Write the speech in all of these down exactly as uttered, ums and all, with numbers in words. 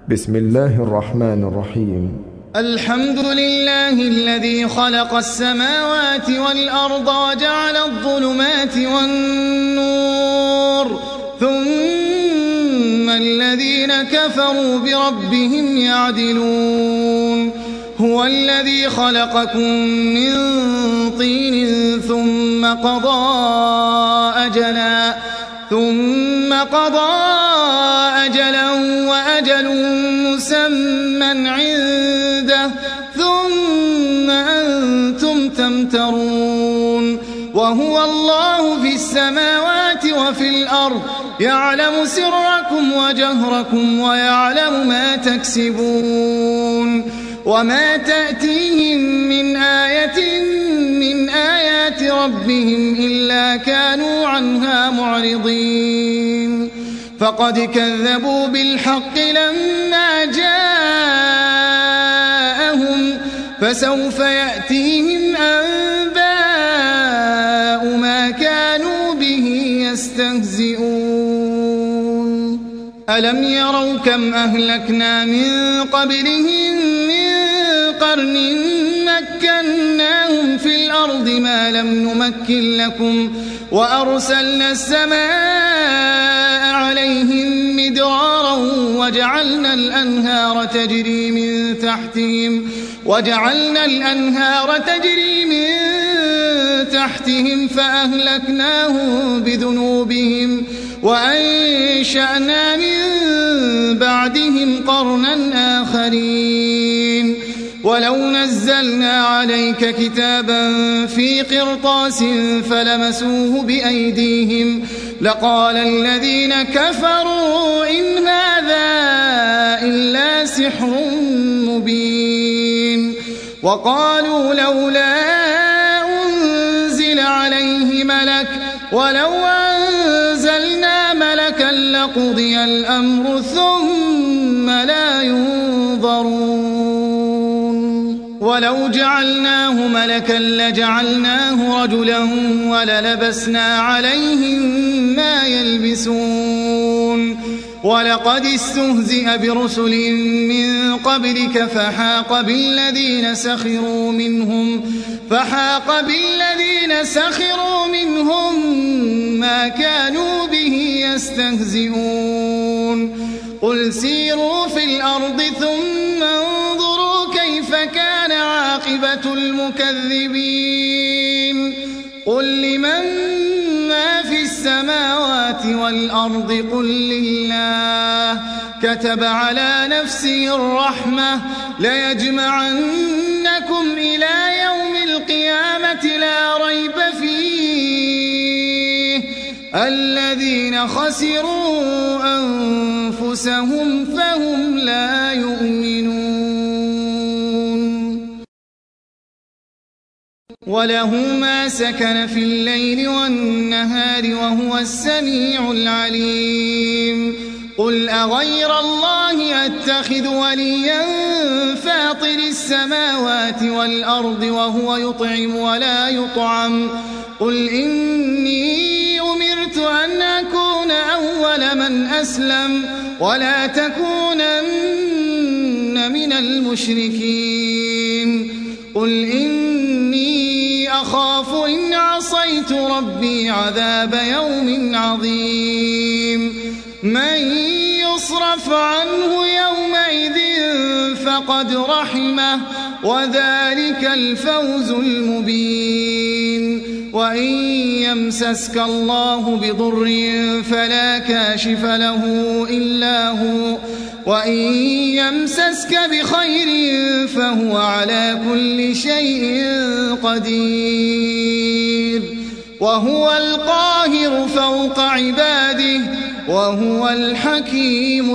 بسم الله الرحمن الرحيم. الحمد لله الذي خلق السماوات والأرض وجعل الظلمات والنور ثم الذين كفروا بربهم يعدلون. هو الذي خلقكم من طين ثم قضى أجلا ثم قضى أجلا وأجل مسمى عنده ثم أنتم تمترون. وهو الله في السماوات وفي الأرض يعلم سركم وجهركم ويعلم ما تكسبون. وما تأتيهم من آية من آيات ربهم إلا كانوا عنها معرضين. فقد كذبوا بالحق لما جاءهم فسوف يأتيهم أنباء ما كانوا به يستهزئون. ألم يروا كم أهلكنا من قبلهم من قرن مكناهم في الأرض ما لم نمكن لكم وأرسلنا السماء عليهم مدرارا وجعلنا الأنهار تجري من تحتهم وجعلنا الأنهار تجري من تحتهم فأهلكناهم بذنوبهم وأنشأنا من بعدهم قرنا آخرين. ولو نزلنا عليك كتابا في قرطاس فلمسوه بأيديهم لقال الذين كفروا إن هذا إلا سحر مبين. وقالوا لولا أنزل عليه ملك ولو أنزلنا ملكا لقضي الأمر ثم لا ينظرون. ولو جعلناه ملكا لجعلناه رجلا وللبسنا عليهم ما يلبسون. ولقد استهزئ برسل من قبلك فحاق بالذين سخروا منهم فحاق بالذين سخروا منهم ما كانوا به يستهزئون. قل سيروا في الأرض ثم انظروا كيف كان عاقبة المكذبين. قل لمن ما في السماوات والأرض قل لله كتب على نفسه الرحمة ليجمعنكم إلى يوم القيامة لا ريب فيه الذين خسروا أنفسهم فهم لا يؤمنون. وله ما سكن في الليل والنهار وهو السميع العليم. قل أغير الله أتخذ وليا فاطر السماوات والأرض وهو يطعم ولا يطعم. قل إني أمرت أن أكون أول من أسلم ولا تكونن من المشركين. قل إني أخاف إن عصيت ربي عذاب يوم عظيم. من يصرف عنه يومئذ فقد رحمه وذلك الفوز المبين. وإن يمسسك الله بضر فلا كاشف له إلا هو وإن يمسسك بخير فهو على كل شيء قدير. وهو القاهر فوق عباده وهو الحكيم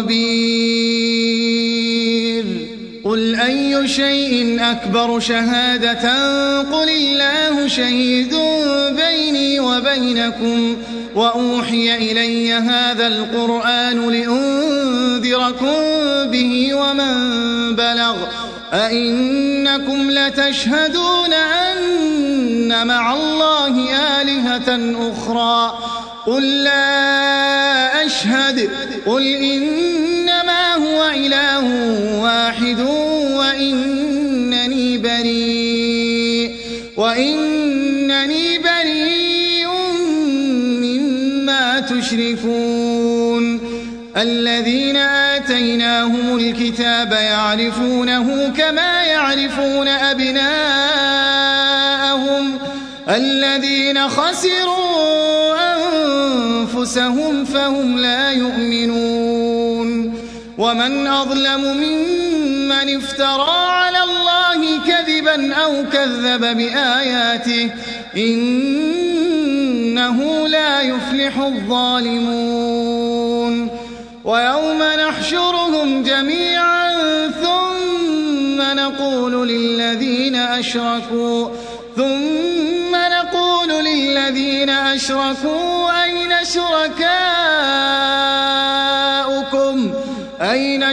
الخبير. قل أي شيء أكبر شهادة قل الله شهيد بيني وبينكم وأوحي إلي هذا القرآن لأنذركم به ومن بلغ أئنكم لتشهدون أن مع الله آلهة أخرى قل لا أشهد قل إنما هو إله واحد وإنني بريء وإنني بريء مما تشركون الذين آتيناهم الكتاب يعرفونه كما يعرفون أبناءهم الذين خسروا أنفسهم فهم لا يؤمنون ومن أظلم ممن افترى على الله كذبا أو كذب بآياته إنه لا يفلح الظالمون ويوم نحشرهم جميعا ثم نقول للذين أشركوا ثم نقول للذين أشركوا أين شركاؤكم أين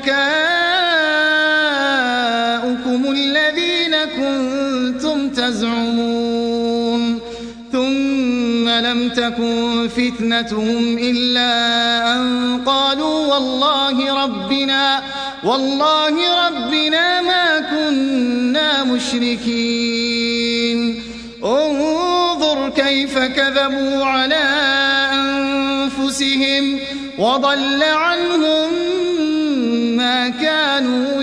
شركاؤكم الذين كنتم تزعمون ثم لم تكن فتنتهم إلا أن قالوا والله ربنا والله ربنا ما كنا مشركين انظر كيف كذبوا على أنفسهم وضل عنهم ما كانوا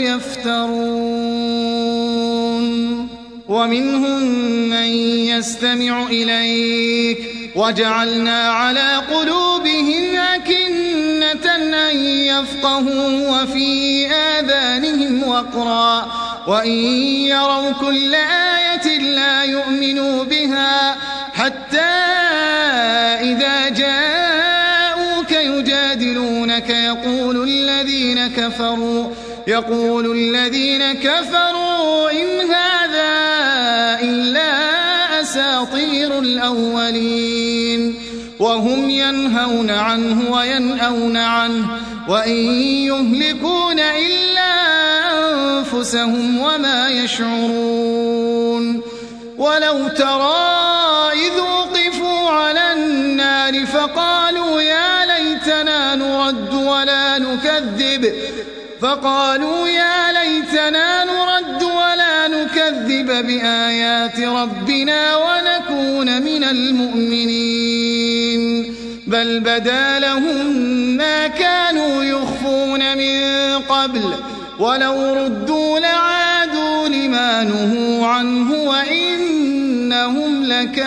يفترون ومنهم من يستمع إليك وجعلنا على قلوبهم أكنة أن يفقهوا وفي آذانهم وقرا وإن يروا كل آية لا يؤمنوا بها حتى إذا جاءوك يجادلونك يقول الذين كفروا يقول الذين كفروا إن هذا إلا أساطير الأولين وهم ينهون عنه وينأون عنه وإن يهلكون إلا أنفسهم وما يشعرون ولو ترى إذ وقفوا على النار فقالوا يا ليتنا نرد ولا نكذب فقالوا يا ليتنا نرد ولا نكذب بآيات ربنا ونكون من المؤمنين بل بدا لهم ما كانوا يخفون من قبل ولو ردوا لعادوا لما نهوا عنه وإنهم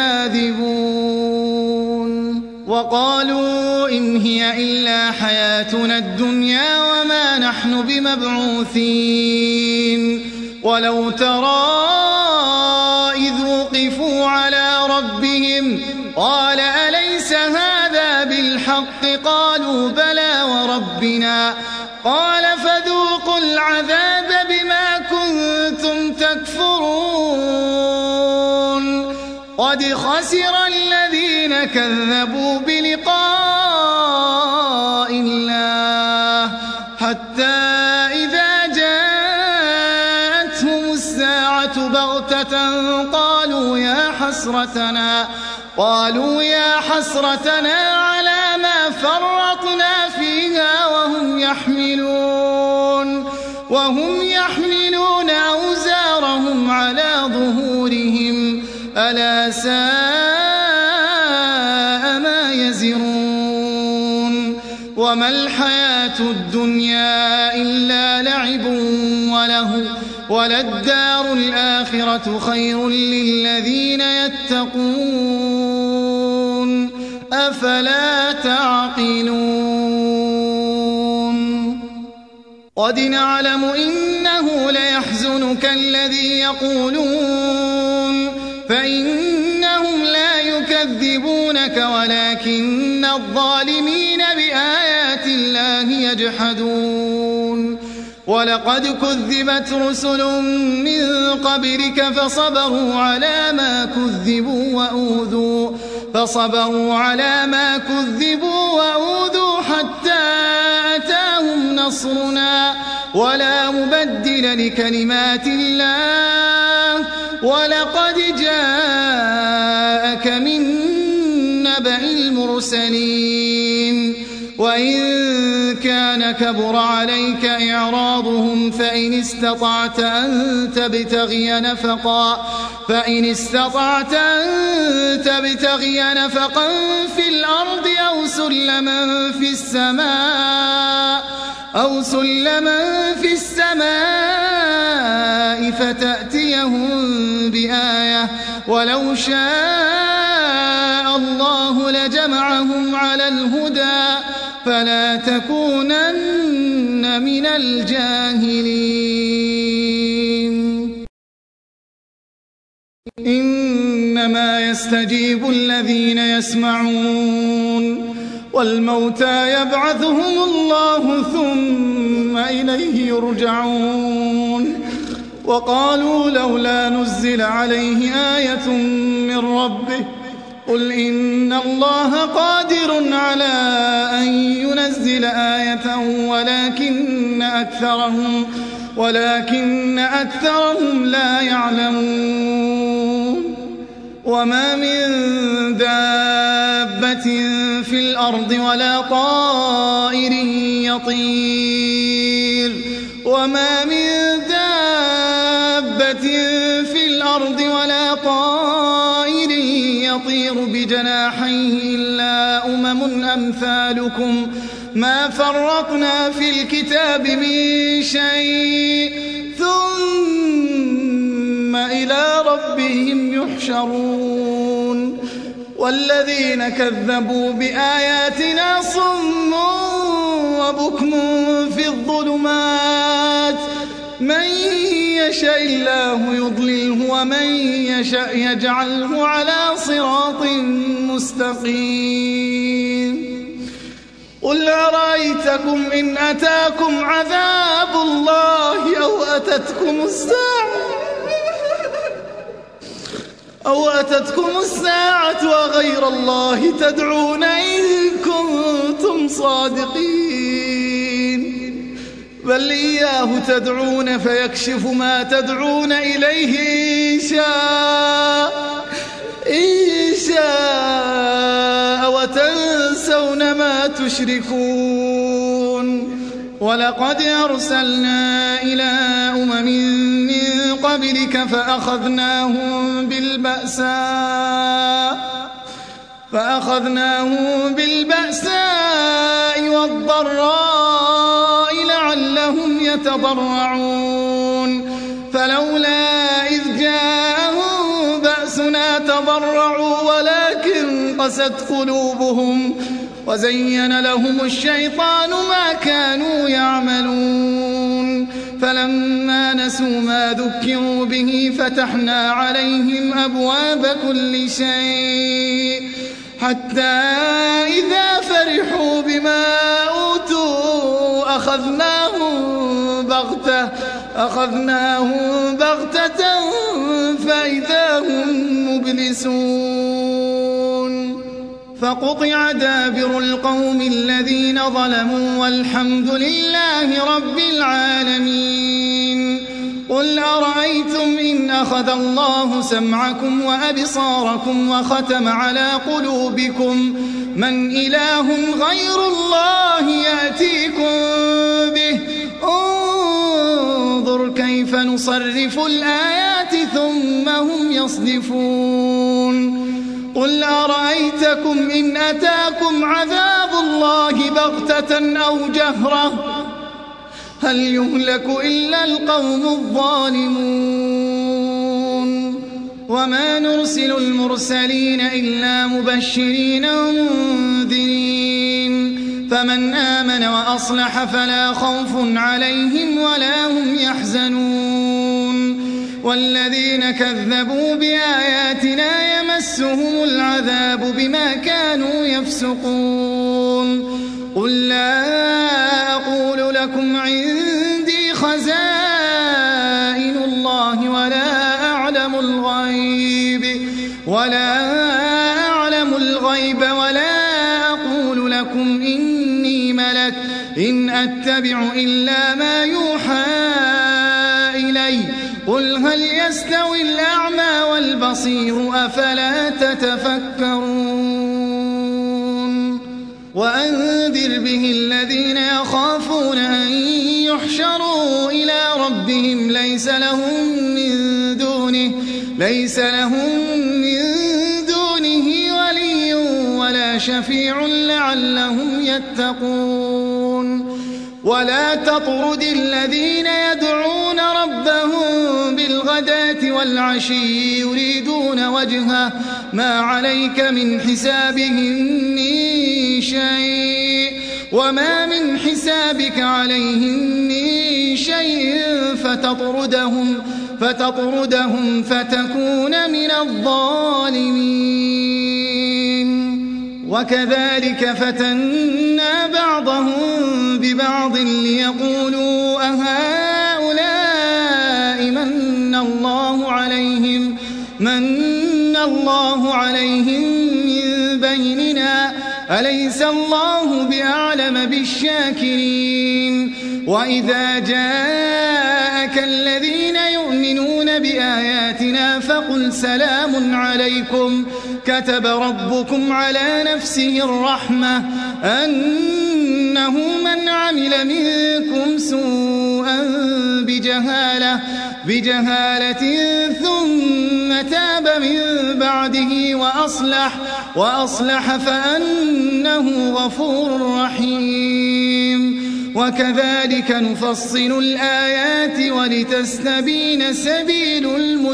لكاذبون وقالوا إن هي إلا حياتنا الدنيا وما نحن بمبعوثين ولو ترى إذ وقفوا على ربهم قال أليس هذا بالحق قالوا بلى وربنا قال فذوقوا العذاب بما كنتم تكفرون قد خسر الذين كذبوا بلقاء الله حتى إذا جاءتهم الساعة بغتة قالوا يا حسرتنا قالوا يا حسرتنا على ما فرطنا فيها وهم يحملون وهم يحملون أوزارهم على ظهورهم ألا ساء ما يزرون وما الحياة الدنيا إلا لعب وله وللدار الآخرة خير للذين يتقون أفلا تعقلون قد نعلم إنه ليحزنك الذي يقولون فإنهم لا يكذبونك ولكن الظالمين بآيات الله يجحدون ولقد كذبت رسل من قبلك فصبروا على ما كذبوا وأوذوا فصبروا على ما كذبوا وأوذوا حتى أتاهم نصرنا ولا مبدل لكلمات الله ولقد جاءك من نبأ المرسلين وإن كان كبر عليك إعراضهم فإن استطعت أن تبتغي نفقا فإن استطعت أن تبتغي نفقا في الأرض أو سلما في السماء أو سلما في السماء فتأتيهم بآية ولو شاء الله لجمعهم على الهدى فلا تكونن من الجاهلين إنما يستجيب الذين يسمعون والموتى يبعثهم الله ثم إليه يرجعون وقالوا لولا نزل عليه آية من ربه قل إن الله قادر على أن ينزل آية ولكن أكثرهم ولكن أكثرهم لا يعلمون وما من دابة في الأرض ولا طائر يطير وما من دابة في الأرض ولا طائر يطير بجناحيه إلا أمم أمثالكم ما فرطنا في الكتاب من شيء ثم إلى ربهم يحشرون والذين كذبوا بآياتنا صم وبكم في الظلمات من يشاء الله يضلله ومن يشاء يجعله على صراط مستقيم قل أرأيتكم إن أتاكم عذاب الله أو أتتكم الساعة أو أتتكم الساعة وغير الله تدعون إن كنتم صادقين بل إياه تدعون فيكشف ما تدعون إليه إن شاء إن شاء وتنسون ما تشركون ولقد أرسلنا إلى أمم من قبلك فأخذناهم بالبأساء فأخذناهم بالبأساء والضراء لعلهم يتضرعون فلولا إذ جاءهم بأسنا تضرعوا ولكن قست قلوبهم وزين لهم الشيطان ما كانوا يعملون فلما نسوا ما ذكروا به فتحنا عليهم أبواب كل شيء حتى إذا فرحوا بما أوتوا أخذناهم بغتة أخذناهم بغتة فإذا هم مبلسون فقطع دابر القوم الذين ظلموا والحمد لله رب العالمين قل أرأيتم إن أخذ الله سمعكم وأبصاركم وختم على قلوبكم من إله غير الله يأتيكم به انظر كيف نصرف الآيات ثم هم يصدفون قل أرأيتكم إن أتاكم عذاب الله بغتة أو جهرة هل يهلك إلا القوم الظالمون وما نرسل المرسلين إلا مبشرين ومنذرين فمن آمن وأصلح فلا خوف عليهم ولا هم يحزنون والذين كذبوا بآياتنا يمسهم العذاب بما كانوا يفسقون قل لا أقول لكم عندي خزائن الله ولا أعلم الغيب ولا أعلم الغيب ولا أقول لكم إني ملك إن أتبع إلا ما يوحى إلي قل هل يستوي الأعمى والبصير أفلا تتفكرون وأنذر به الذين يخافون أن يحشروا إلى ربهم ليس لهم من دونه ليس لهم من دونه ولي ولا شفيع لعلهم يتقون ولا تطرد الذين يدعون ربهم بالغداة والعشي يريدون وجهه ما عليك من حسابهم من شيء وما من حسابك عليهم من شيء فتطردهم فتطردهم فتكون من الظالمين وكذلك فتنا بعضهم ببعض ليقولوا أهؤلاء من الله عليهم من الله عليهم من بيننا أليس الله بأعلم بالشاكرين وإذا جاءك الذين يؤمنون بآياتنا فقل سلام عليكم كتب ربكم على نفسه الرحمة أنه من عمل منكم سوءا بجهالة بجهالة ثم تاب من بعده وأصلح وأصلح فأنه غفور رحيم وكذلك نفصل الآيات ولتستبين سبيل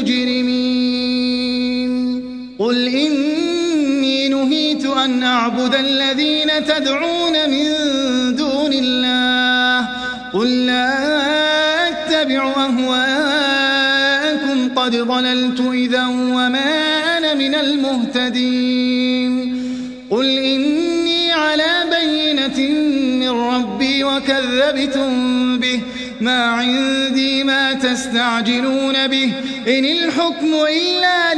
المجرمين قل إني نهيت أن أعبد الذين تدعون من دون الله قل لا أتبع أهواءكم قد ضللت إذا وما أنا من المهتدين قل إني على بينة من ربي وكذبتم به ما عندي ما تستعجلون به إن الحكم إلا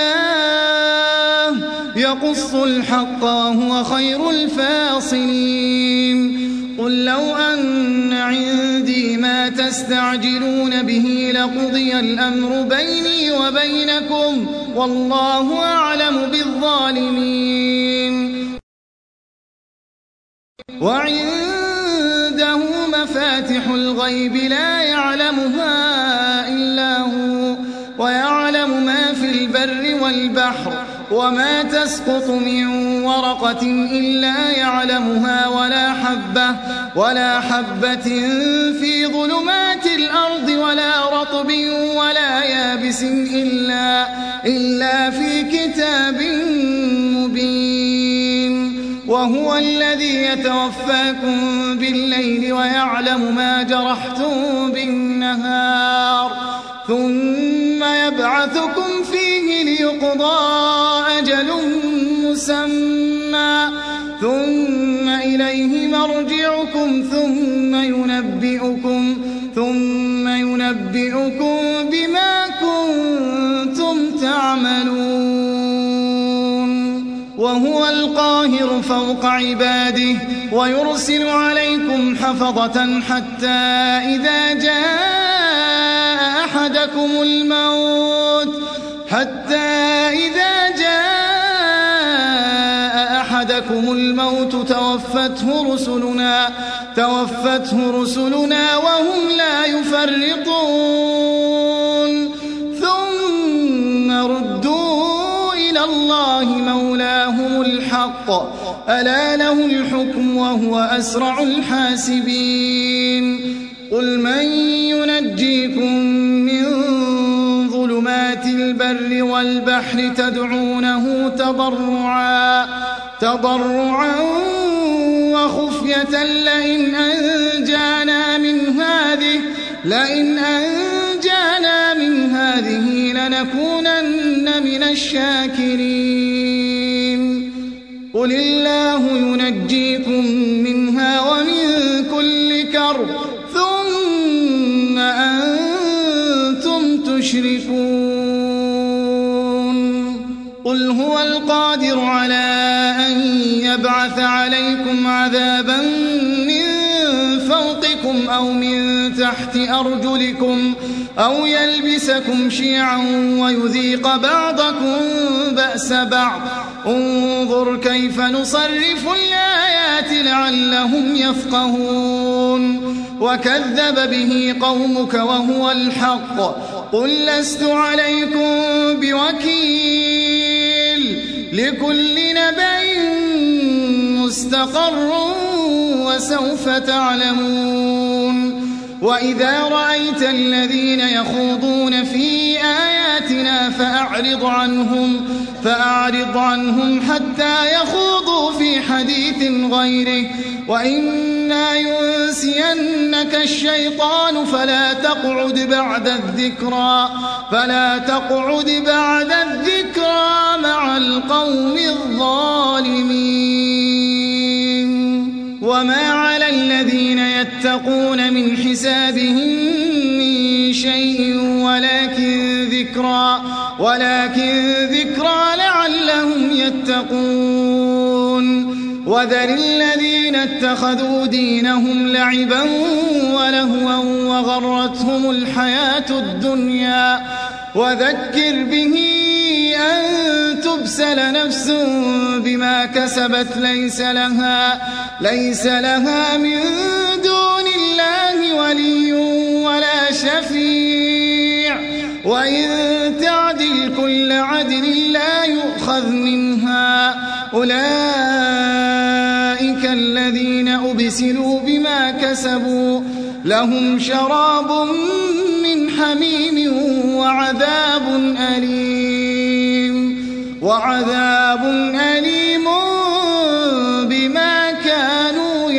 لله يقص الحق وهو خير الفاصلين قل لو أن عندي ما تستعجلون به لقضي الأمر بيني وبينكم والله أعلم بالظالمين وعنده مفاتح الغيب لا يعلمها إلا هو ويعلم ما في البر والبحر وما تسقط من ورقة إلا يعلمها ولا حبة ولا حبة في ظلمات الأرض ولا رطب ولا يابس إلا إلا في كتاب مبين وهو الذي يتوفاكم بالليل ويعلم ما جرحتم بالنهار ثم يبعثكم فيه ليقضى أجل مسمى ثم إليه مرجعكم ثم ينبئكم ثم ينبئكم بما كنتم تعملون وهو القاهر فوق عباده ويرسل عليكم حفظة حتى إذا جاء أحدكم الموت حتى إذا جاء أحدكم الموت توفته رسلنا توفته رسلنا وهم لا يفرطون ثم ردوا إلى الله مولاهم الحق ألا له الحكم وهو أسرع الحاسبين قل من ينجيكم من ظلمات البر والبحر تدعونه تضرعا تضرعا وخفية لئن أنجانا من هذه لئن أنجانا من هذه لنكونن من الشاكرين قل الله ينجيكم منها ومن كل كرب ثم أنتم تشركون قل هو القادر على أن يبعث عليكم عذابا من فوقكم أو من تحت أرجلكم أو يلبسكم شيعا ويذيق بعضكم بأس بعض انظر كيف نصرف الآيات لعلهم يفقهون وكذب به قومك وهو الحق قل لست عليكم بوكيل لكل نبأ مستقر وسوف تعلمون وإذا رأيت الذين يخوضون في آياتنا فأعرض عنهم فأعرض عنهم حتى يخوضوا في حديث غيره وإما ينسينك الشيطان فلا تقعد بعد الذكرى فلا تقعد بعد الذكرى مع القوم الظالمين وما على الذين يتقون من حسابهم من شيء ولكن ذكرى ولكن ذكرى لعلهم يتقون وذر الذين اتخذوا دينهم لعبا ولهوا وغرتهم الحياة الدنيا وذكر به أن تبسل نفس بما كسبت ليس لها ليس لها من دون الله ولي ولا شفيع وإن تعدل كل عدل لا يؤخذ منها أولئك الذين أبسلوا بما كسبوا لهم شراب من حميم وعذاب أليم وعذاب أليم بما كانوا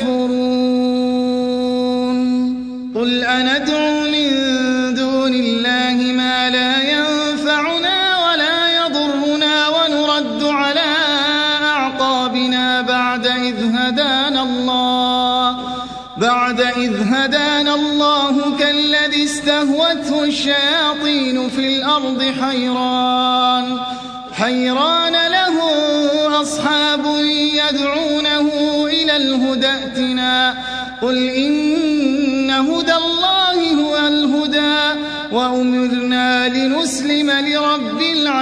يكفرون قل أندعو من دون الله ما لا ينفعنا ولا يضرنا ونرد على أعقابنا بعد إذ هدانا الله بعد إذ هدانا الله كالذي استهوته الشياطين في الأرض حيران حيران له أصحاب يدعونه إلى الهدى ائتنا قل إن هدى الله هو الهدى وأمرنا لنسلم لرب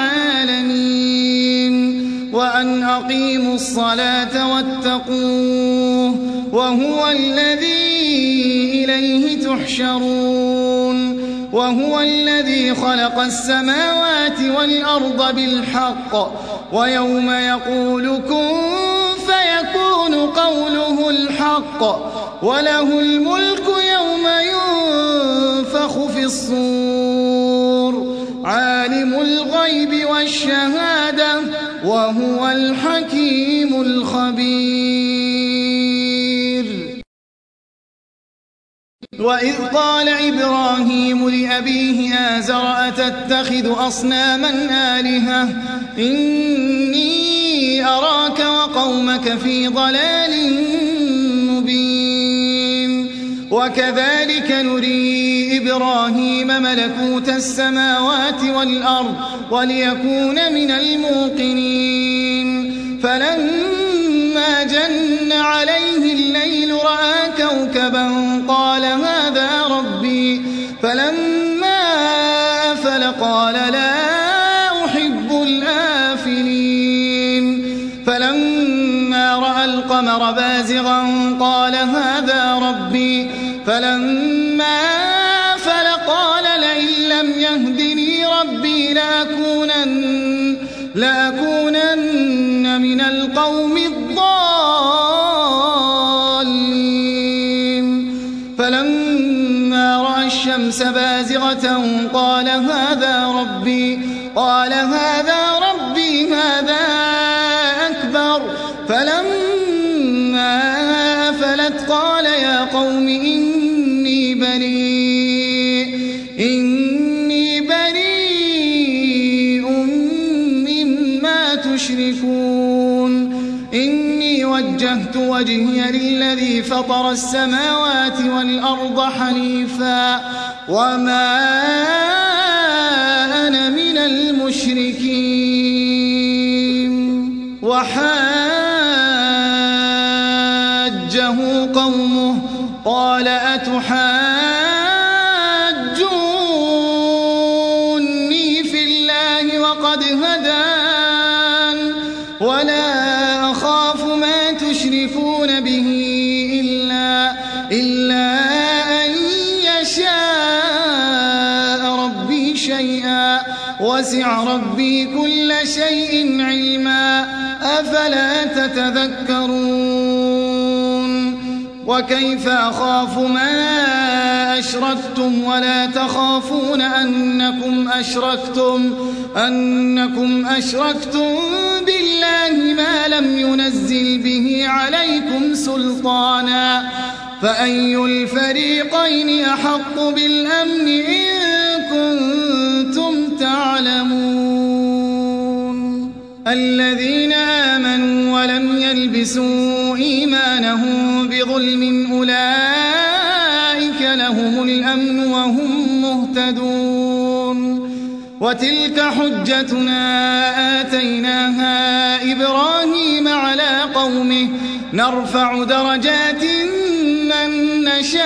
العالمين وأن أقيموا الصلاة واتقوه وهو الذي إليه تحشرون وهو الذي خلق السماوات والأرض بالحق ويوم يقول كن فيكون قوله الحق وله الملك يوم ينفخ في الصور عالم الغيب والشهادة وهو الحكيم الخبير وإذ قال إبراهيم لأبيه آزر أتتخذ أصناما آلهة إني أراك وقومك في ضلال مبين وكذلك نري إبراهيم ملكوت السماوات والأرض وليكون من الموقنين فلما جن عليه الليل رأى كوكبا قال هذا ربي فلما أفل قال لا أحب الآفلين فلما رأى القمر بازغا قال هذا ربي فلما أفل قال لئن لم يهدني ربي لأكونن, لأكونن من القوم الضالين فلما رأى الشمس بازغة قال هذا ربي قال هذا ربي هذا أكبر فلما أفلت قال يا قوم إني بريء إني بريء مما تشركون إني وجهت وجهي للذي فطر السماوات والأرض حنيفا وما أنا من المشركين وحاجه قومه قال أتحاجوني في الله وقد هدان إلا أن يشاء ربي شيئا وسع ربي كل شيء علما أفلا تتذكرون وكيف أخاف ما أشركتم ولا تخافون أنكم أشركتم أنكم أشركتم بالله ما لم ينزل به عليكم سلطانا فأي الفريقين أحق بالأمن إن كنتم تعلمون الذين آمنوا ولم يلبسوا إيمانهم بظلم أولئك لهم الأمن وهم مهتدون وتلك حجتنا آتيناها إبراهيم على قومه نرفع درجات من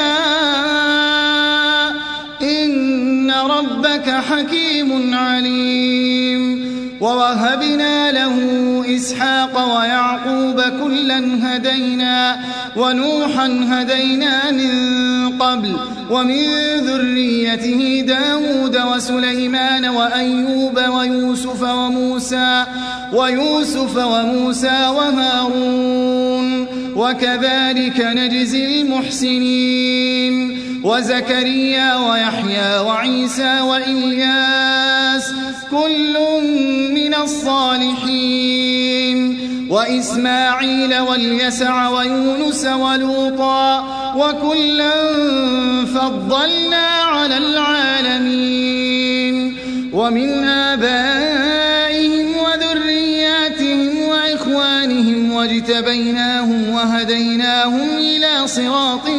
نشاء إن ربك حكيم عليم ووهبنا له إسحاق ويعقوب كلا هدينا ونوحا هدينا من قبل ومن ذريته داود وسليمان وأيوب ويوسف وموسى ويوسف وموسى وهارون وكذلك نجزي المحسنين وزكريا ويحيى وعيسى وإلياس كل من الصالحين وإسماعيل واليسع ويونس ولوطا وكلا فضلنا على العالمين ومن آبائهم وذرياتهم وإخوانهم واجتبيناهم وهديناهم إلى صراط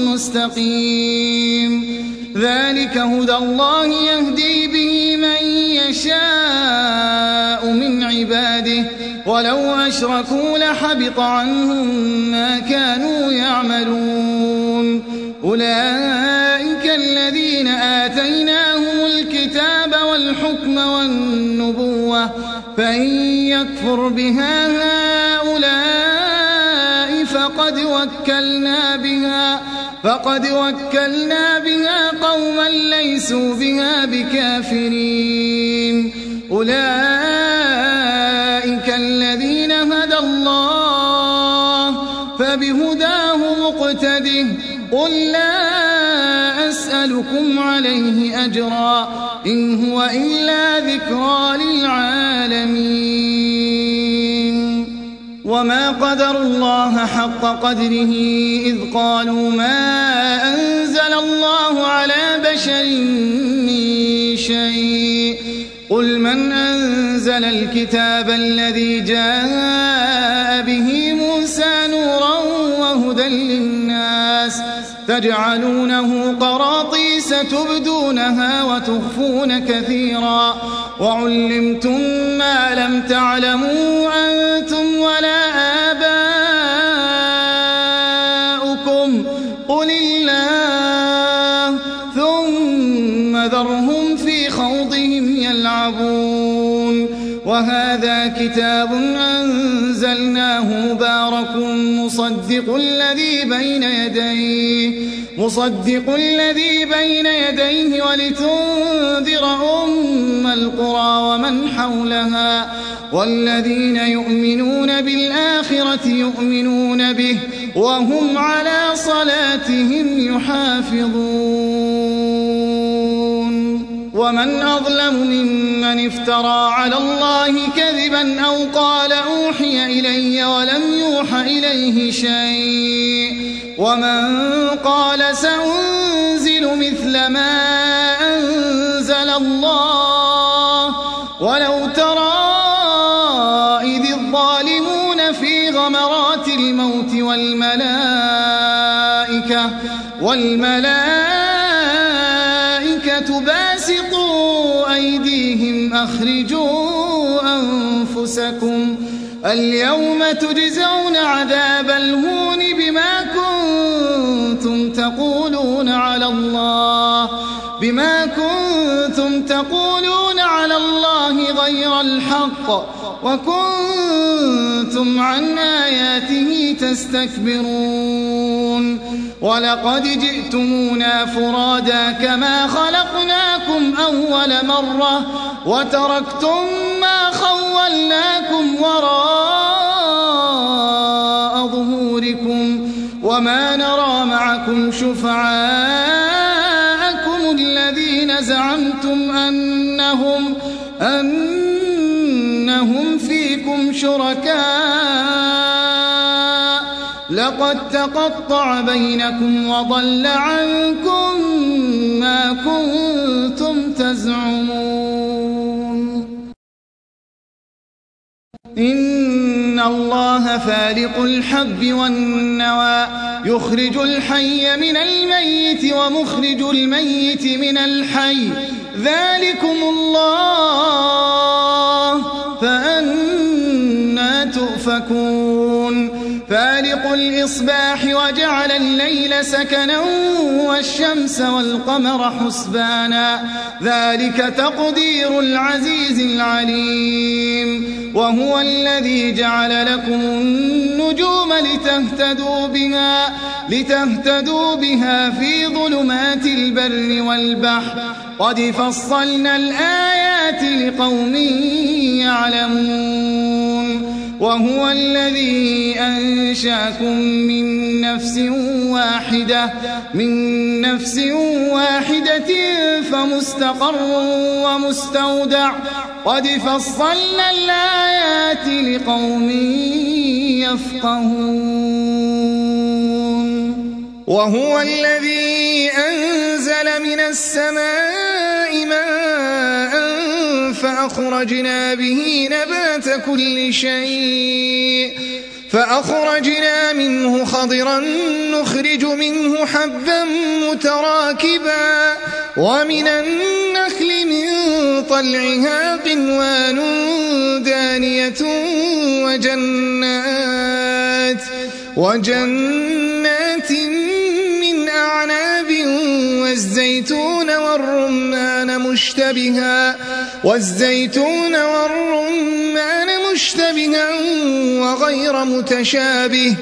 مستقيم ذلك هدى الله يهدي به من يشاء من عباده ولو أشركوا لحبط عنهم ما كانوا يعملون أولئك الذين آتيناهم الكتاب والحكم والنبوة فإن يكفر بها هؤلاء فقد وكلنا بها فقد وكلنا بها قوما ليسوا بها بكافرين أولئك الذين هدى الله فبهداه مقتده قل لا أسألكم عليه أجرا إن هو إلا ذكرى للعالمين وما قدروا الله حق قدره إذ قالوا ما أنزل الله على بشر من شيء قل من أنزل الكتاب الذي جاء به موسى نورا وهدى للناس تجعلونه قراطيس تبدونها وتخفون كثيرا وعلمتم ما لم تعلموا أنتم ولا آباؤكم قل الله ثم ذرهم في خوضهم يلعبون وهذا كتاب أنزلناه مبارك مصدق الذي بين يديه مصدق الذي بين يديه ولتنذر أم القرى ومن حولها والذين يؤمنون بالآخرة يؤمنون به وهم على صلاتهم يحافظون ومن أظلم ممن افترى على الله كذبا أو قال أوحي إلي ولم يوح إليه شيء ومن قال سأنزل مثل ما أنزل الله ولو ترى إذ الظالمون في غمرات الموت والملائكة والملائكة باسطوا أيديهم أخرجوا أنفسكم اليوم تجزون عذاب الهون بما كنتم تقولون على الله بما كنتم تقولون على الله غير الحق وكنتم عن آياته تستكبرون ولقد جئتمونا فرادا كما خلقناكم أول مرة وتركتم ما خولناكم وراء ظهوركم وما نرى معكم شفعاءكم الذين زعمتم أنهم, أنهم فيكم شركاء لقد تقطع بينكم وضل عنكم ما كنتم تزعمون إن الله فالق الحب والنوى يخرج الحي من الميت ومخرج الميت من الحي ذلكم الله فأنى تؤفكون فالق الإصباح وجعل الليل سكنا والشمس والقمر حسبانا ذلك تقدير العزيز العليم وهو الذي جعل لكم النجوم لتهتدوا بها, لتهتدوا بها في ظلمات البر والبحر قد فصلنا الآيات لقوم يعلمون وهو الذي أنشأكم من نفس واحدة من نفس واحدة فمستقر ومستودع قد فصلنا الآيات لقوم يفقهون وهو الذي أنزل من السماء ماء فأخرجنا به نبات كل شيء فأخرجنا منه خضرا نخرج منه حبا متراكبا ومن النخل من طلعها قنوان دانية وجنات وجنات من أعناب والزيتون والرمان مشتبها والزيتون والرمان مشتبها وغير متشابه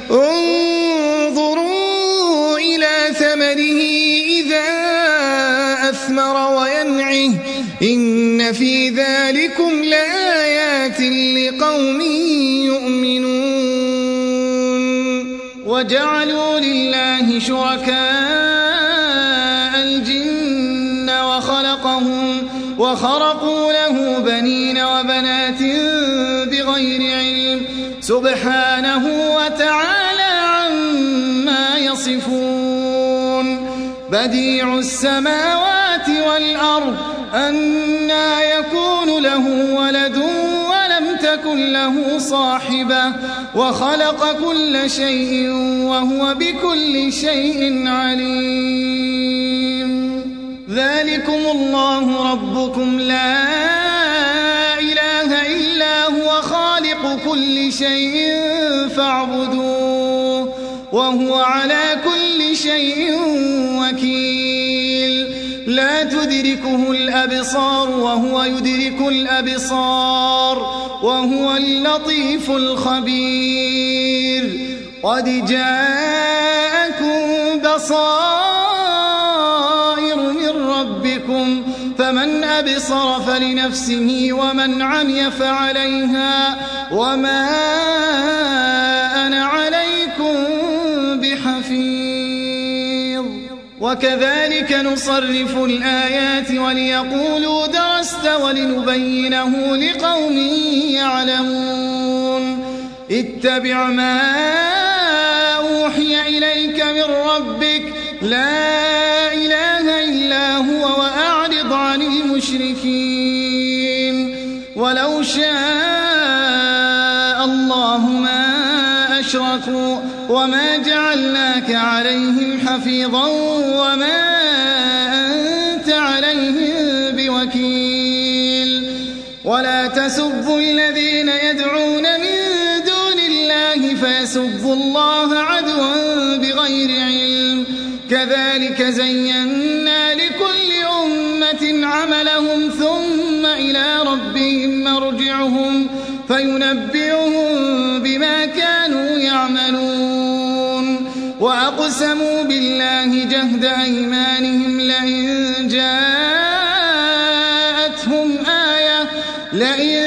انظروا إلى ثمره إذا أثمر وينعه إن في ذلكم لآيات لقوم يؤمنون وجعلوا لله شركاء الجن وخلقهم وخرقوا له بنين وبنات بغير علم سبحانه وتعالى عما يصفون بديع السماوات والأرض أنى يكون له ولد ولم تكن له صاحبة وخلق كل شيء وهو بكل شيء عليم ذلكم الله ربكم لا إله إلا هو خالق كل شيء فاعبدوه وهو على كل شيء وكيل لا تدركه الأبصار وهو يدرك الأبصار وهو اللطيف الخبير قد جاءكم بصائر من ربكم فمن أبصر فلنفسه ومن عمي فعليها وما أنا عليكم بحفيظ وكذلك نصرف الآيات وليقولوا درست ولنبينه لقوم يعلمون اتبع ما أوحي إليك من ربك لا إله إلا هو وأعرض عن المشركين ولو شاء الله ما أشركوا وما جعلناك عليهم حفيظا وما أنت عليهم بوكيل ولا تسبوا الذين يدعون من دون الله فيسبوا الله عدوا بغير علم كذلك زينا لكل أمة عملهم ثم إلى ربهم مرجعهم فينبئهم بما كانوا يعملون وأقيموا وأقسموا بالله جهد أيمانهم لئن جاءتهم آية لئن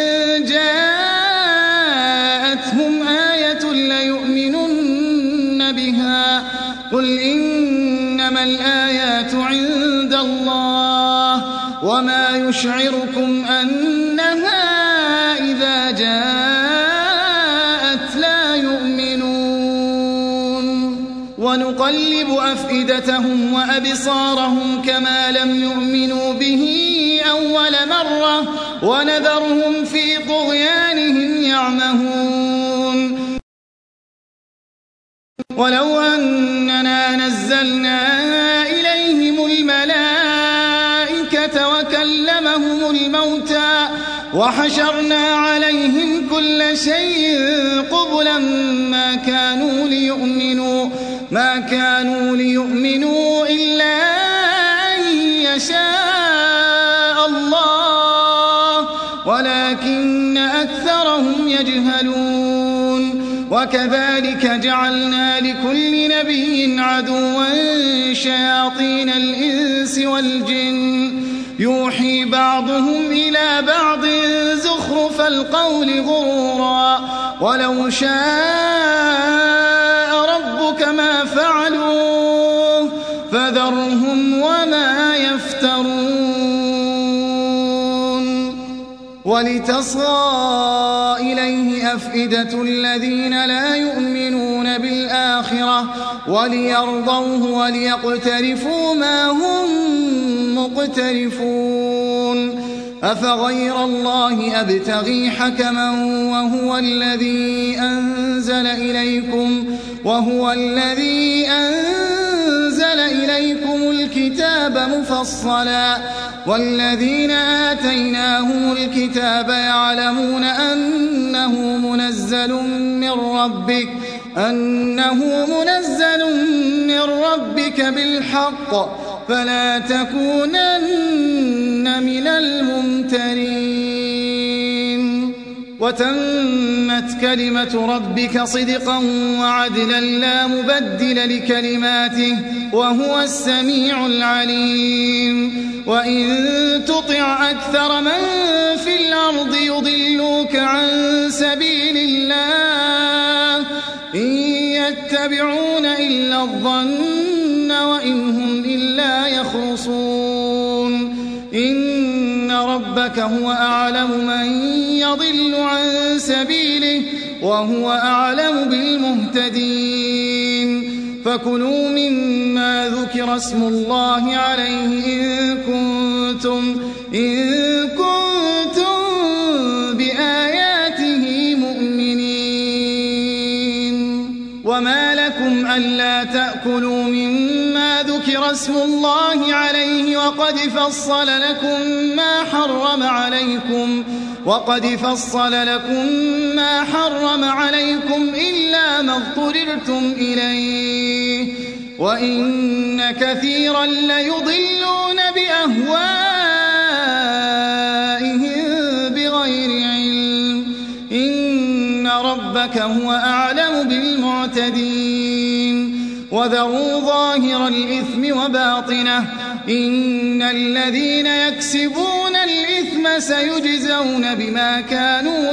جاءتهم آية ليؤمنن بها قل إنما الآيات عند الله وما يشعركم أنها إذا جاءت لا يؤمنون ونقلب أفئدتهم وأبصارهم كما لم يؤمنوا به أول مرة ونذرهم في طغيانهم يعمهون ولو أننا نزلنا إليهم الملائكة وكلمهم الموتى وحشرنا عليهم كل شيء قبلا ما كانوا ليؤمنوا ما كانوا ليؤمنوا إلا أن يشاء الله ولكن أكثرهم يجهلون وكذلك جعلنا لكل نبي عدوا شياطين الإنس والجن يوحي بعضهم إلى بعض زخرف القول غرورا ولو شاء ربك ما فعلوه فذرهم وما يفترون ولتصغى إليه أفئدة الذين لا يؤمنون بالآخرة وليرضوه وليقترفوا ما هم مقترفون أفغير الله أبتغي حكما وهو الذي أنزل إليكم وهو الذي أنزل إليكم الكتاب مفصلا والذين آتيناهم الكتاب يعلمون أنه منزل من ربك أنه منزل من ربك بالحق فلا تكونن من الممترين وتمت كلمة ربك صدقا وعدلا لا مبدل لكلماته وهو السميع العليم وإن تطع أكثر من في الأرض يضلوك عن سبيل الله إن يتبعون إلا الظن وإن هم إلا يخرصون إن ربك هو أعلم من يضل عن سبيله وهو أعلم بالمهتدين فكلوا مما ذكر اسم الله عليه إن كنتم إن كنتم بآياته مؤمنين وما لكم ألا تأكلوا مما ذكر اسم الله عليه وقد فصل لكم ما حرم عليكم وقد فصل لكم ما حرم عليكم إلا ما اضطررتم إليه وإن كثيرا ليضلون بأهوائهم بغير علم إن ربك هو أعلم بالمعتدين وذروا ظاهر الإثم وباطنه إن الذين يكسبون الإثم سيجزون بما كانوا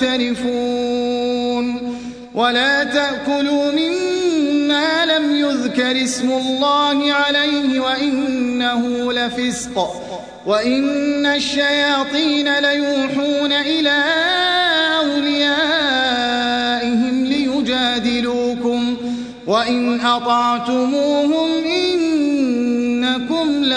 يقترفون ولا تأكلوا مما لم يذكر اسم الله عليه وإنه لفسق وإن الشياطين ليوحون إلى أوليائهم ليجادلوكم وإن أطعتموهم إنكم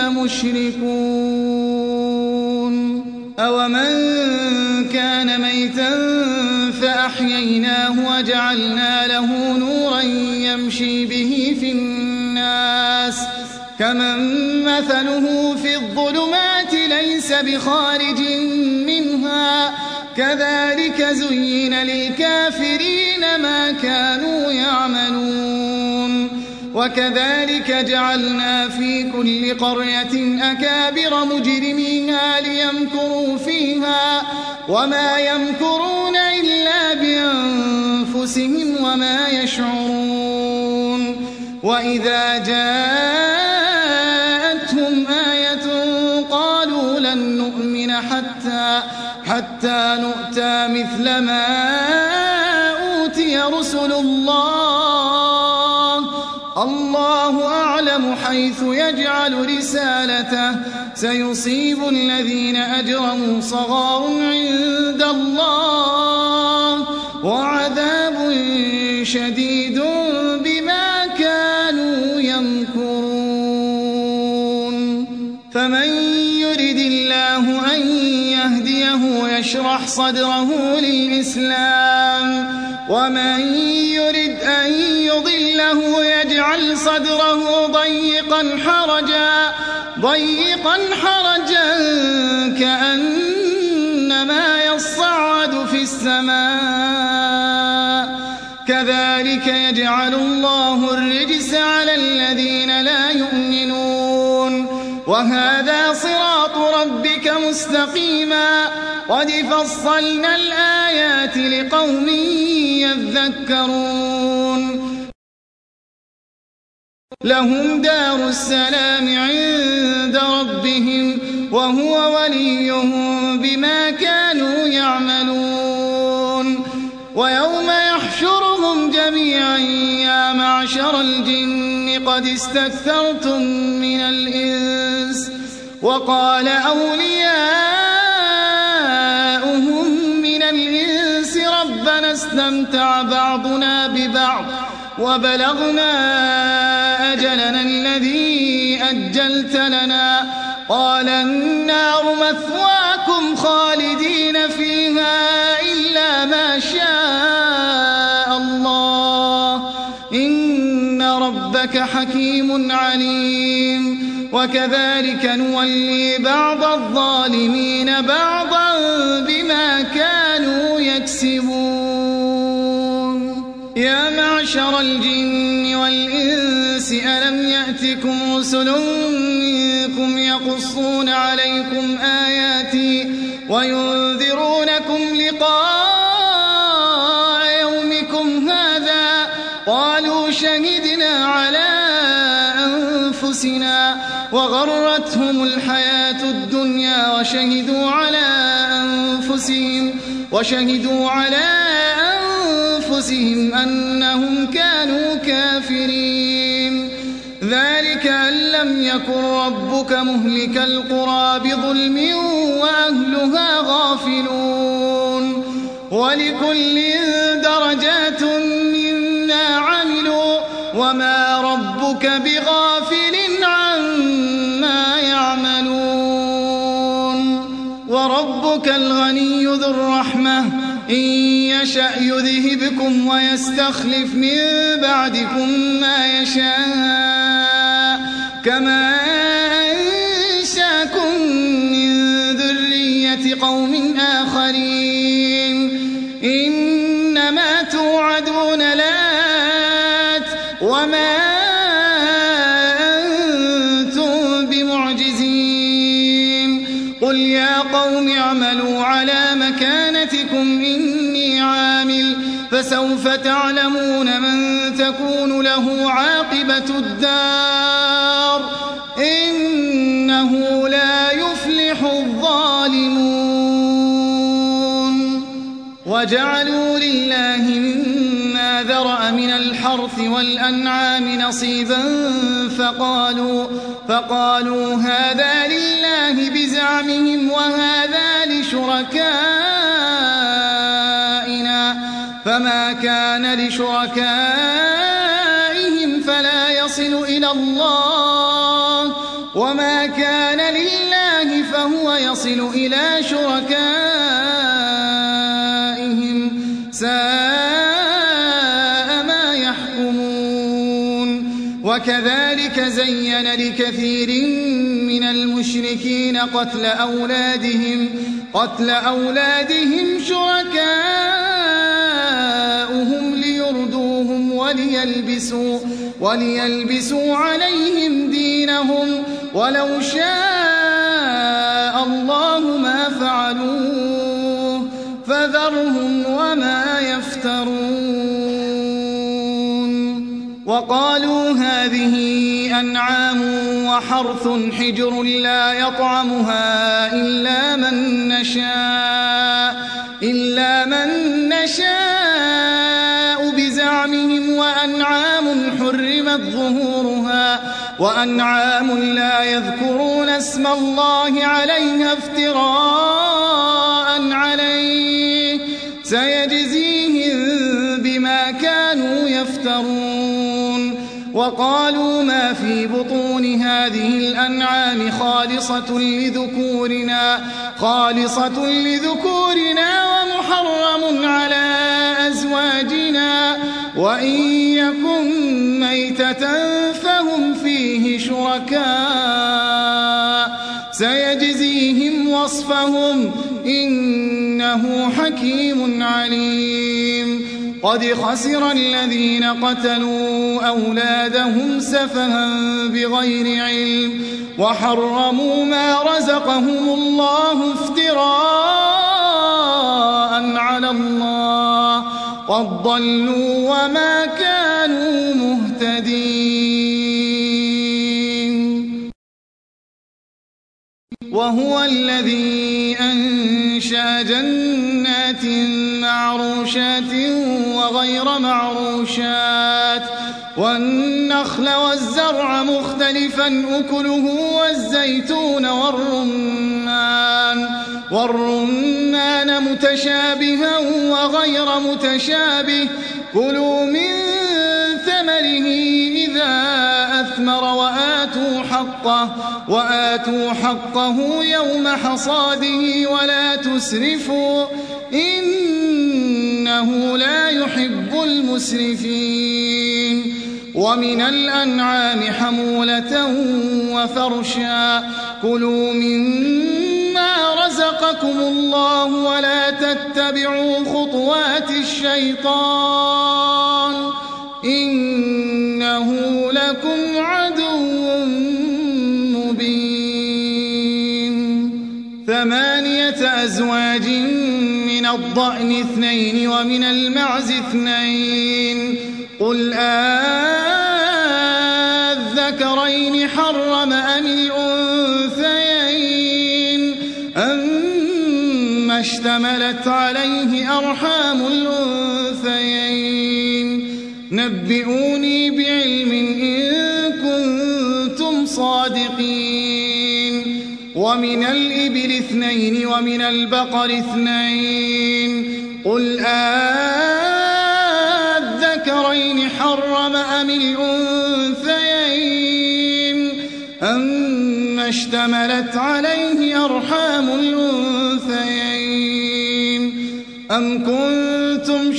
لمشركون أومن كان ميتا فأحييناه وجعلنا له نورا يمشي به في الناس كمن مثله في الظلمات ليس بخارج منها كذلك زين للكافرين ما كانوا يعملون وكذلك جعلنا في كل قرية أكابر مجرميها ليمكروا فيها وما يمكرون إلا بأنفسهم وما يشعرون وإذا جاءتهم آية قالوا لن نؤمن حتى, حتى نؤتى مثل ما أوتي رسل الله الله أعلم حيث يجعل رسالته سيصيب الذين أجرموا صغار عند الله وعذاب شديد بما كانوا يمكرون فمن يرد الله أن يهديه يشرح صدره للإسلام ومن يرد أن يضله يجعل صدره ضيقا حرجا ضيقا حرجا كأنما يصعد في السماء كذلك يجعل الله الرجس على الذين لا يؤمنون وهذا صراط ربك مستقيما قد فصلنا الآيات لقوم يذكرون لهم دار السلام عند ربهم وهو وليهم بما كانوا يعملون ويوم يحشرهم جميعا يا معشر الجن قد استكثرتم من الإنس وقال أولياؤهم من الإنس ربنا استمتع بعضنا ببعض وبلغنا أجلنا الذي أجلت لنا قال النار مثواكم خالدين فيها إلا ما شاء الله إن ربك حكيم عليم وكذلك نولي بعض الظالمين بعضا بما كانوا يكسبون يا معشر الجن والإنس ألم يأتكم رسل منكم يقصون عليكم آياتي وينذرونكم لقاء يومكم هذا قالوا شهدنا على أنفسنا وغرتهم الحياة الدنيا وشهدوا على أنفسهم وشهدوا على أنفسهم أنهم كانوا كافرين ذلك أن لم يكن ربك مهلك القرى بظلم وأهلها غافلون ولكل درجات مما عملوا وما ربك بغافل عما يعملون وربك الغني ذو الرحمة إن يشأ يذهبكم ويستخلف من بعدكم ما يشاء كما أنشاكم من ذرية قوم آخرين إنما توعدون لآت وما أنتم بمعجزين قل يا قوم اعملوا على مكانتكم إني عامل فسوف تعلمون من تكون له عاقبة الدار إنه لا يفلح الظالمون وجعلوا لله مما ذرأ من الحرث والأنعام نصيبا فقالوا, فقالوا هذا لله بزعمهم وهذا لشركائنا فما كان لشركائهم فلا يصل إلى الله وما كان لله فهو يصل إلى شركائهم ساء ما يحكمون وكذلك زين لكثير من المشركين قتل أولادهم قتل أولادهم شركاؤهم ليردوهم وليلبسوا, وليلبسوا عليهم دينهم ولو شاء الله ما فعلوه فذرهم وما يفترون وقالوا هذا هذه أنعام وحرث حجر لا يطعمها إلا من نشاء إلا من نشاء بزعمهم وأنعام حرمت ظهورها وأنعام لا يذكرون اسم الله عليها افتراء عليه سيجزيهم بما كانوا يفترون. وقالوا ما في بطون هذه الأنعام خالصة لذكورنا خالصة لذكورنا ومحرم على أزواجنا وإن يكن ميتة فهم فيه شركاء سيجزيهم وصفهم إنه حكيم عليم. قد خسر الذين قتلوا أولادهم سفها بغير علم وحرموا ما رزقهم الله افتراء على الله قد ضلوا وما كانوا مهتدين. وهو الذي أنشأ جنات معروشات وغير معروشات والنخل والزرع مختلفا أكله والزيتون والرمان والرمان متشابها وغير متشابه كلوا من ثمره إذا أثمر وآتوا حقه وآتوا حقه يوم حصاده ولا تسرفوا إنه لا يحب المسرفين. ومن الأنعام حمولة وفرشا كلوا مما رزقكم الله ولا تتبعوا خطوات الشيطان إنه لكم عدو مبين. ثمانية أزواج من الضأن اثنين ومن المعز اثنين قل آذكرين حرم أم الأنثيين أما اشتملت عليه أرحام الأنثيين نبئوني بعلم إن كنتم صادقين. ومن الإبل اثنين ومن البقر اثنين قل آذكرين حرم أم الأنثيين أما اشتملت عليه أرحام الأنثيين أم كنتم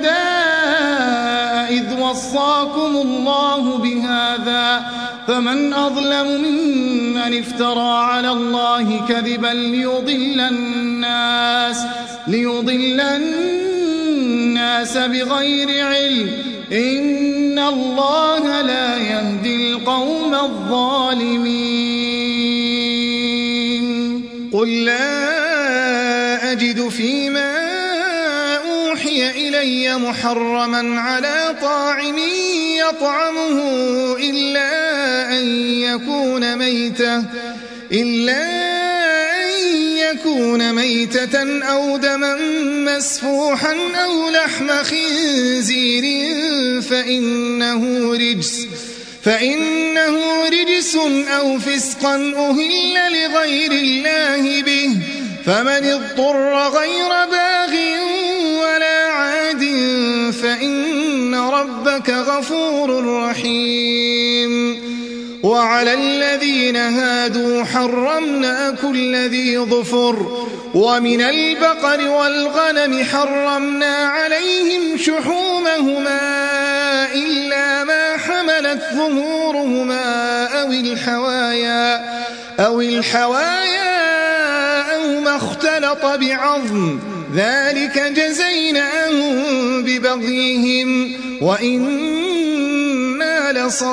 شهداء إذ وصاكم الله بهذا فمن أظلم ممن افترى على الله كذبا ليضل الناس ليضل الناس بغير علم إن الله لا يهدي القوم الظالمين. قل لا أجد فيما أوحي إلي محرما على طاعم يطعمه إلا أن يكون ميتة إلا أن يكون ميتة أو دما مسفوحا أو لحم خنزير فإنه رجس فإنه رجس أو فسقا أهل لغير الله به فمن اضطر غير باغ ولا عاد فإن ربك غفور رحيم. وعلى الذين هادوا حرمنا كل ذي ظفر ومن البقر والغنم حرمنا عليهم شحومهما إلا ما حملت ظهورهما أو الحوايا أو الحوايا أو ما اختلط بعظم ذلك جزيناهم ببغيهم وإنا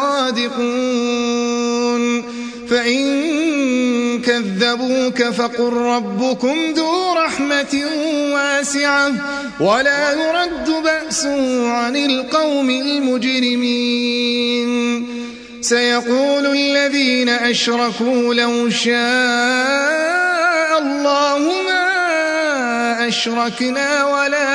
لصادقون. فإن كذبوك فقل ربكم ذو رحمة واسعة ولا يرد بأسه عن القوم المجرمين. سيقول الذين أشركوا لو شاء الله ما أشركنا ولا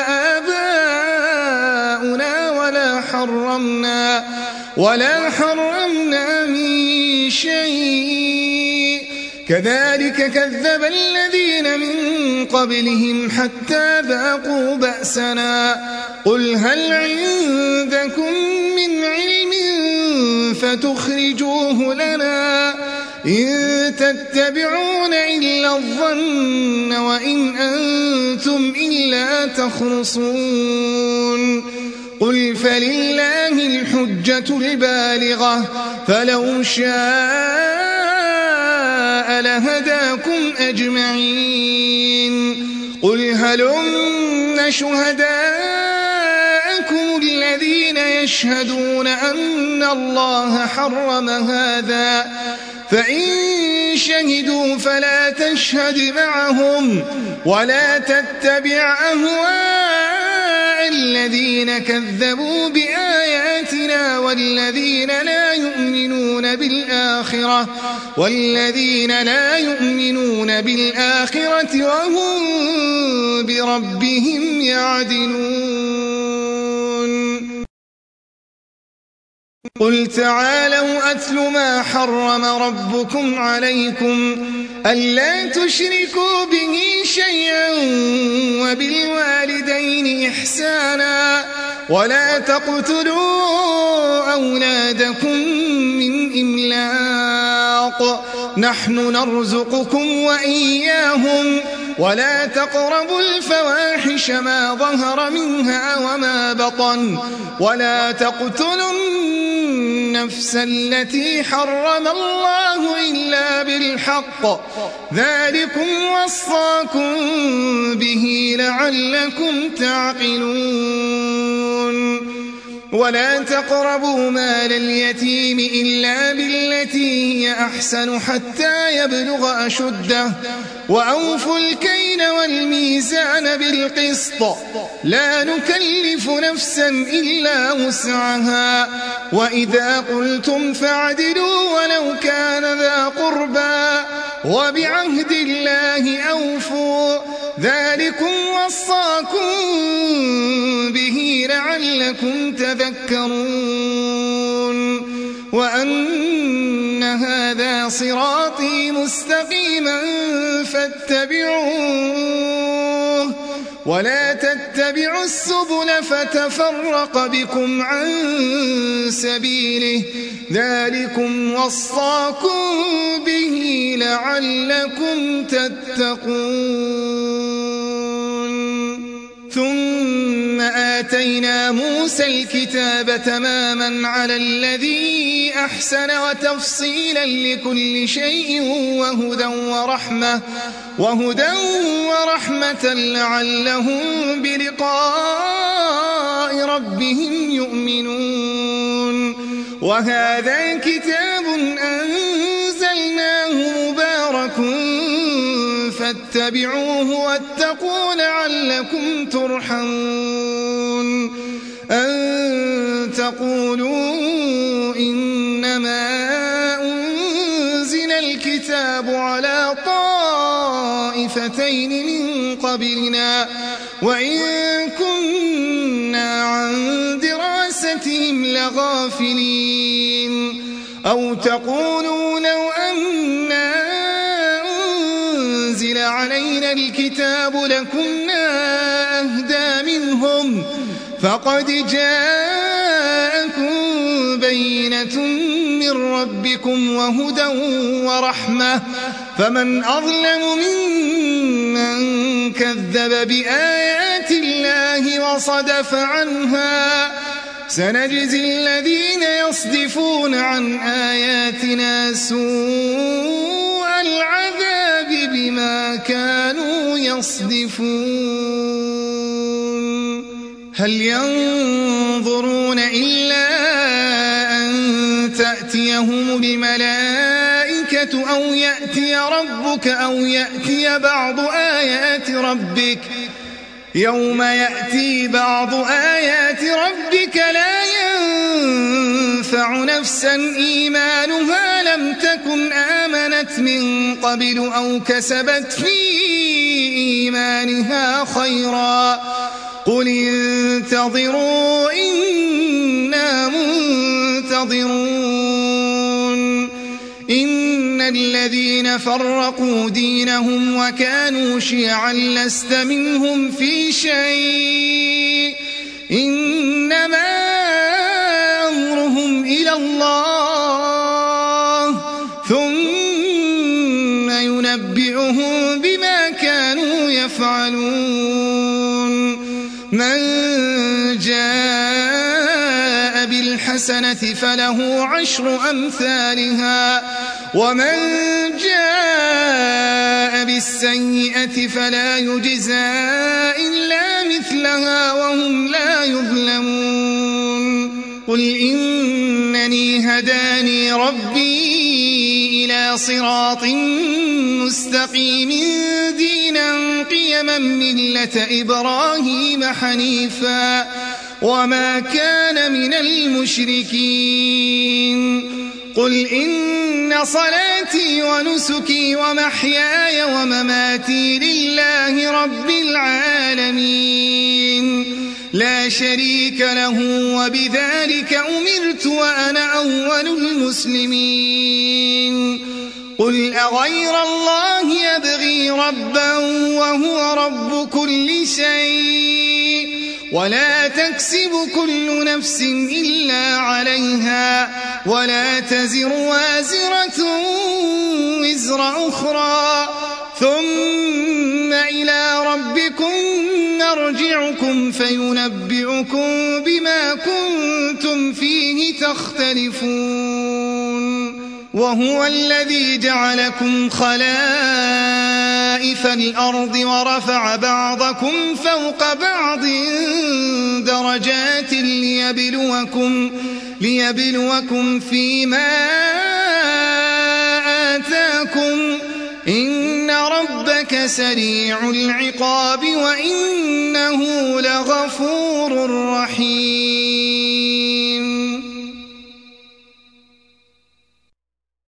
آباؤنا ولا حرمنا ولا حرمنا من شيء كذلك كذب الذين من قبلهم حتى ذاقوا بأسنا قل هل عندكم من علم فتخرجوه لنا إن تتبعون إلا الظن وإن أنتم إلا تخرصون قل فلله الحجة البالغة فلو شاء لهداكم أجمعين قل هلم شهداءكم الذين يشهدون أن الله حرم هذا فإن شهدوا فلا تشهد معهم ولا تتبع أهواء الذين كذبوا بآياتنا والذين لا يؤمنون بالآخرة والذين لا يؤمنون بالآخرة وهم بربهم يعدلون قل تعالوا أتل ما حرم ربكم عليكم ألا تشركوا به شيئا وبالوالدين إحسانا ولا تقتلوا أولادكم من إملاق نحن نرزقكم وإياهم ولا تقربوا الفواحش ما ظهر منها وما بطن ولا تقتلوا النفس التي حرم الله إلا بالحق ذلكم وصاكم به لعلكم تعقلون ولا تقربوا مال اليتيم إلا بالتي هي أحسن حتى يبلغ أشده وأوفوا الكيل والميزان بالقسط لا نكلف نفسا إلا وسعها وإذا قلتم فاعدلوا ولو كان ذا قربى وبعهد الله أوفوا ذلكم وصاكم به لعلكم تذكرون وأن هذا صراطي مستقيما فاتبعوه ولا تتبعوا السبل فتفرق بكم عن سبيله ذلكم وصاكم به لعلكم تتقون ثم آتينا موسى الكتاب تماما على الذي أحسن وتفصيلا لكل شيء وهدى ورحمة وهدى ورحمة لعلهم بلقاء ربهم يؤمنون وهذا كتاب أنزلناه مبارك فاتبعوه واتقوا لعلكم ترحمون أن تقولوا إنما أنزل الكتاب على طائفتين من قبلنا وإن كنا عن دراستهم لغافلين أو تقولوا لو أنا أنزل علينا الكتاب لكنا أهدى منهم فقد جاءكم بينة من ربكم وهدى ورحمة فمن أظلم ممن كذب بآيات الله وصدف عنها سنجزي الذين يصدفون عن آياتنا سوء العذاب بما كانوا يصدفون هل ينظرون إلا أن تأتيهم الملائكة أو يأتي ربك أو يأتي بعض آيات ربك يوم يأتي بعض آيات ربك لا ينفع ينفع نفسا إيمانها لم تكن آمنت من قبل أو كسبت في إيمانها خيرا قل انتظروا إنا منتظرون إن الذين فرقوا دينهم وكانوا شيعا لست منهم في شيء إنما أمرهم إلى الله ثم ينبئهم بما كانوا يفعلون من جاء بالحسنة فله عشر أمثالها ومن جاء بالسيئة فلا يجزى إلا مثلها وهم لا يظلمون قل إنني هداني ربي إلى صراط مستقيم دينا قيما ملة إبراهيم حنيفا وما كان من المشركين قل إن صلاتي ونسكي ومحياي ومماتي لله رب العالمين لا شريك له وبذلك أمرت وأنا أول المسلمين قل أغير الله يبغي ربا وهو رب كل شيء ولا تكسب كل نفس إلا عليها ولا تزر وازرة وزر أخرى ثم إلى ربكم نرجعكم فينبئكم بما كنتم فيه تختلفون وهو الذي جعلكم خلائف الأرض ورفع بعضكم فوق بعض درجات ليبلوكم, ليبلوكم فيما آتاكم إن ربك سريع العقاب وإنه لغفور